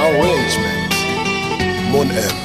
Arrangement منعم.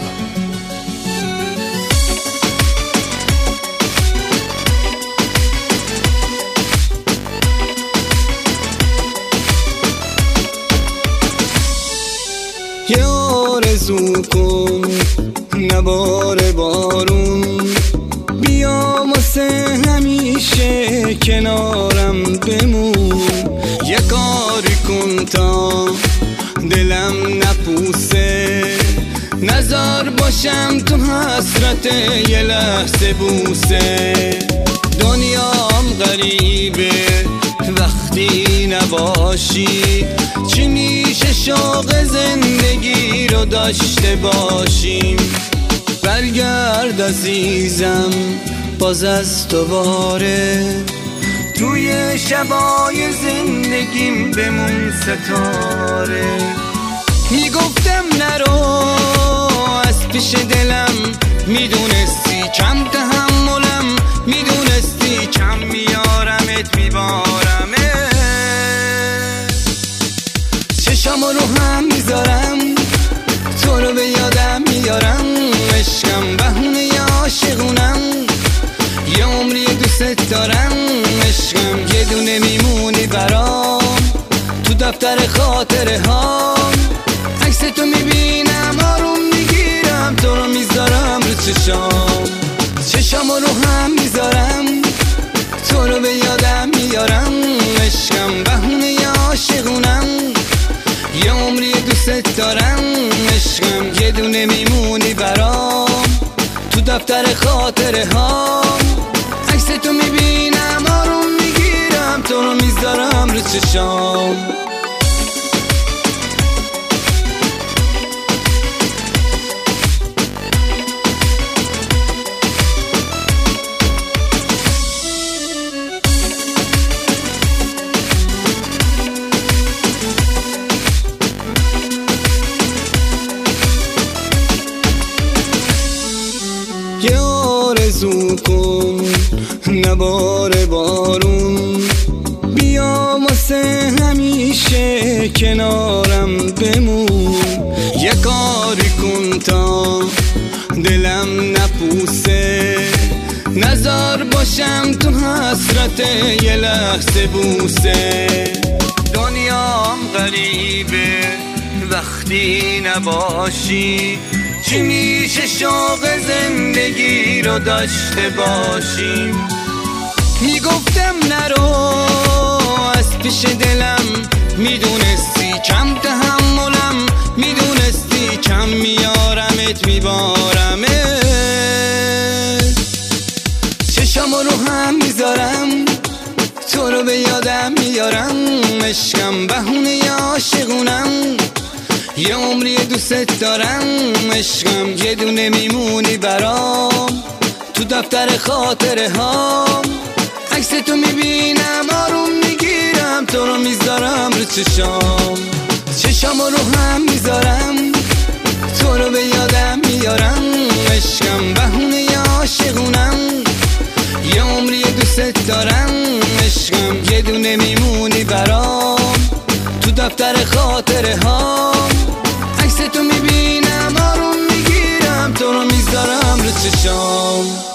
یه آرزو کن نبار بارون، بیا واسه همیشه کنارم بمون. یه کاری کن تا دلم نپوسه، نزار باشم تو حسرت یه لحظه بوسه. دنیام غریبه وقتی نباشی، چی میشه شوق زندگی رو داشته باشیم. برگرد عزیزم باز از دوباره، توی شبای زندگیم بمون ستاره. میگفتم نرو از پیش دلم، میدونستی کم تحملم، میدونستی کم میارمت میبارمه. چشم رو هم میذارم تو رو به یادم میارم، عشقم بهونه یا عاشقونم، یه عمری دوست دارم. عشقم یه دونه میمونی برام تو دفتر خاطره ها. عکس تو میبینم آروم میگیرم، تو رو میذارم رو چشام. چشم رو هم میذارم تو رو به یادم میارم، عشقم بهونه یا عاشقونم، یه عمری دوست دارم. عشقم یه دونه میمونی برام تو دفتر خاطره ها. عکس تو میبینم آروم میگیرم، تو رو میذارم رو چشام. یه آرزو کن نبار بارون، بیا واسه همیشه کنارم بمون. یه کاری کن تا دلم نپوسه، نزار باشم تو حسرت یه لحظه بوسه. دنیام غریبه وقتی نباشی، چی میشه شوق زندگی رو داشته باشیم. میگفتم نرو از پیش دلم، میدونستی کم تحملم، میدونستی کم میارمت میبارمت. چشم رو هم میذارم تو رو به یادم میارم، عشقم بهونه یا عاشقونم، یه عمری دوست دارم. عشقم یه دونه میمونی برام تو دفتر خاطره ها. عکس تو میبینم آروم میگیرم، تو رو میذارم رو چشام. چشم رو هم میذارم تو رو به یادم میارم، عشقم بهونه یا عاشقونم، یه عمری دوست دارم. عشقم یه دونه میمونی برام تو دفتر خاطره ها. عکس تو میبینم آروم میگیرم، تو رو میذارم رو چشام.